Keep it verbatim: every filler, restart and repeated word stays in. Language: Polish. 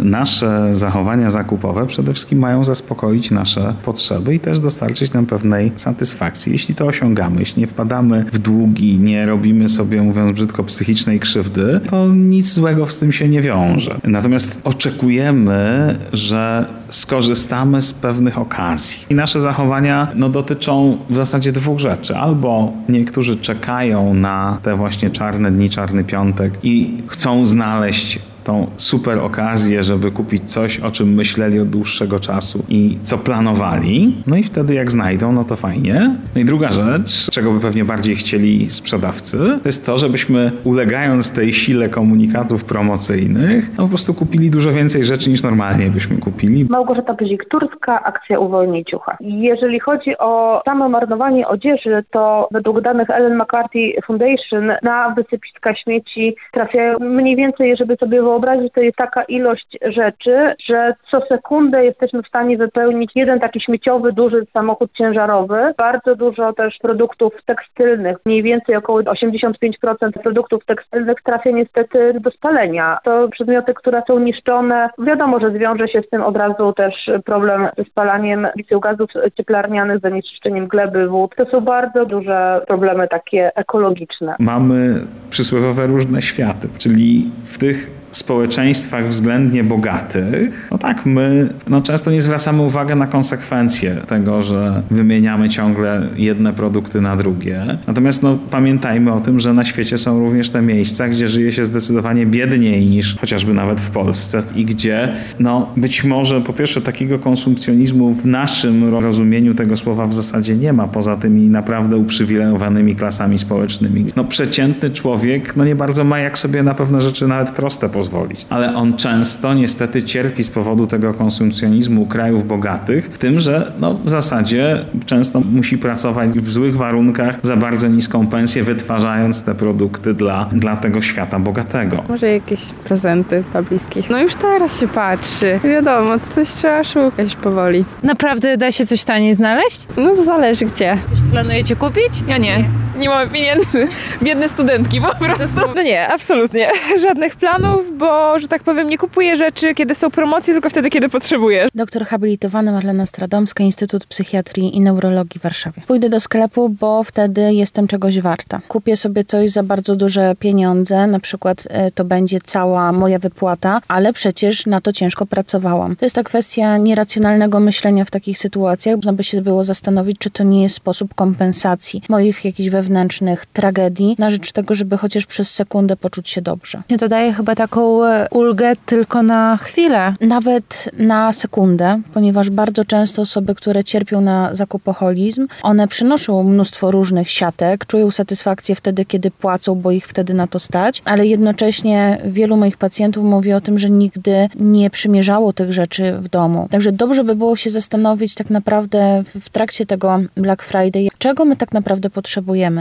nasze zachowania zakupowe przede wszystkim mają zaspokoić nasze potrzeby i też dostarczyć nam pewnej satysfakcji. Jeśli to osiągamy, jeśli nie wpadamy w długi, nie robimy sobie, mówiąc brzydko, psychicznej krzywdy, to nic złego z tym się nie wiąże. Natomiast oczekujemy, że skorzystamy z pewnych okazji. I nasze zachowania no, dotyczą w zasadzie dwóch rzeczy. Albo niektórzy czekają na te właśnie czarne dni, czarny piątek i chcą znaleźć tą super okazję, żeby kupić coś, o czym myśleli od dłuższego czasu i co planowali. No i wtedy jak znajdą, no to fajnie. No i druga rzecz, czego by pewnie bardziej chcieli sprzedawcy, to jest to, żebyśmy ulegając tej sile komunikatów promocyjnych, no po prostu kupili dużo więcej rzeczy niż normalnie byśmy kupili. Małgorzata Pyzik-Turska, akcja Uwolnij ciucha. Jeżeli chodzi o samo marnowanie odzieży, to według danych Ellen MacArthur Foundation na wysypiska śmieci trafiają mniej więcej, żeby sobie wyobrazić, to jest taka ilość rzeczy, że co sekundę jesteśmy w stanie wypełnić jeden taki śmieciowy, duży samochód ciężarowy. Bardzo dużo też produktów tekstylnych, mniej więcej około osiemdziesiąt pięć procent produktów tekstylnych trafia niestety do spalenia. To przedmioty, które są niszczone. Wiadomo, że zwiąże się z tym od razu też problem ze spalaniem emisją gazów cieplarnianych, zanieczyszczeniem gleby, wód. To są bardzo duże problemy takie ekologiczne. Mamy przysłowiowe różne światy, czyli w tych społeczeństwach względnie bogatych, no tak, my no często nie zwracamy uwagi na konsekwencje tego, że wymieniamy ciągle jedne produkty na drugie. Natomiast no, pamiętajmy o tym, że na świecie są również te miejsca, gdzie żyje się zdecydowanie biedniej niż chociażby nawet w Polsce i gdzie no, być może po pierwsze takiego konsumpcjonizmu w naszym rozumieniu tego słowa w zasadzie nie ma, poza tymi naprawdę uprzywilejowanymi klasami społecznymi. No przeciętny człowiek no nie bardzo ma jak sobie na pewne rzeczy nawet proste pozwolić. Ale on często niestety cierpi z powodu tego konsumpcjonizmu krajów bogatych, tym, że no, w zasadzie często musi pracować w złych warunkach za bardzo niską pensję, wytwarzając te produkty dla, dla tego świata bogatego. Może jakieś prezenty dla bliskich. No już teraz się patrzy. Wiadomo, coś trzeba szukać powoli. Naprawdę da się coś taniej znaleźć? No to zależy gdzie. Coś planujecie kupić? Ja nie. Nie mamy pieniędzy. Biedne studentki po prostu. No nie, absolutnie. Żadnych planów, bo, że tak powiem, nie kupuję rzeczy, kiedy są promocje, tylko wtedy, kiedy potrzebuję. Doktor habilitowany Marlena Stradomska, Instytut Psychiatrii i Neurologii w Warszawie. Pójdę do sklepu, bo wtedy jestem czegoś warta. Kupię sobie coś za bardzo duże pieniądze, na przykład to będzie cała moja wypłata, ale przecież na to ciężko pracowałam. To jest ta kwestia nieracjonalnego myślenia w takich sytuacjach. Można by się było zastanowić, czy to nie jest sposób kompensacji moich jakichś wewnętrznych tragedii na rzecz tego, żeby chociaż przez sekundę poczuć się dobrze. To daje chyba taką ulgę tylko na chwilę. Nawet na sekundę, ponieważ bardzo często osoby, które cierpią na zakupoholizm, one przynoszą mnóstwo różnych siatek, czują satysfakcję wtedy, kiedy płacą, bo ich wtedy na to stać, ale jednocześnie wielu moich pacjentów mówi o tym, że nigdy nie przymierzało tych rzeczy w domu. Także dobrze by było się zastanowić tak naprawdę w trakcie tego Black Friday, czego my tak naprawdę potrzebujemy.